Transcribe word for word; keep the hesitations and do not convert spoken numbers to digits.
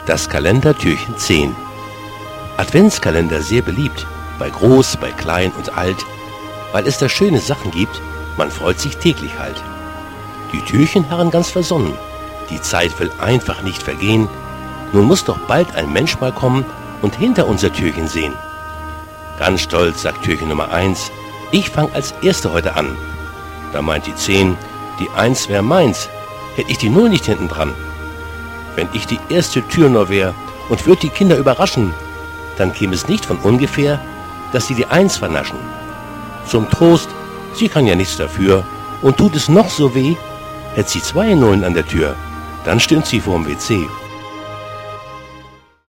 Das Kalendertürchen zehn. Adventskalender sehr beliebt, bei groß, bei klein und alt, weil es da schöne Sachen gibt, man freut sich täglich halt. Die Türchen harren ganz versonnen, die Zeit will einfach nicht vergehen, nun muss doch bald ein Mensch mal kommen und hinter unser Türchen sehen. Ganz stolz sagt Türchen Nummer eins, ich fang als Erste heute an. Da meint die zehn, die eins wär meins, hätt ich die Null nicht hinten dran. Wenn ich die erste Tür nur wär und würd die Kinder überraschen, dann käme es nicht von ungefähr, dass sie die Eins vernaschen. Zum Trost, sie kann ja nichts dafür, und tut es noch so weh, hätt sie zwei Nullen an der Tür, dann stünd sie vorm W C.